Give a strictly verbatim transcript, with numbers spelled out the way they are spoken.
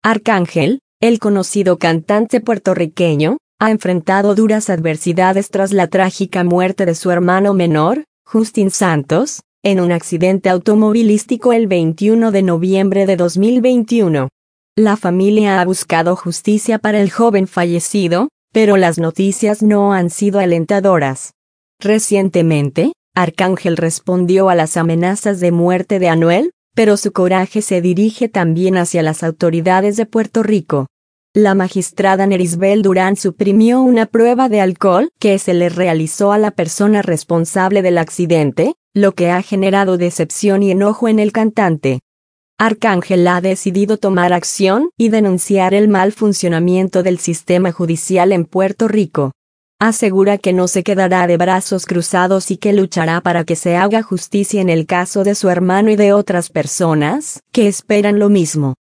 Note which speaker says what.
Speaker 1: Arcángel, el conocido cantante puertorriqueño, ha enfrentado duras adversidades tras la trágica muerte de su hermano menor, Justin Santos, en un accidente automovilístico el veintiuno de noviembre de dos mil veintiuno. La familia ha buscado justicia para el joven fallecido, pero las noticias no han sido alentadoras. Recientemente, Arcángel respondió a las amenazas de muerte de Anuel, pero su coraje se dirige también hacia las autoridades de Puerto Rico. La magistrada Nerisbel Durán suprimió una prueba de alcohol que se le realizó a la persona responsable del accidente, lo que ha generado decepción y enojo en el cantante. Arcángel ha decidido tomar acción y denunciar el mal funcionamiento del sistema judicial en Puerto Rico. Asegura que no se quedará de brazos cruzados y que luchará para que se haga justicia en el caso de su hermano y de otras personas que esperan lo mismo.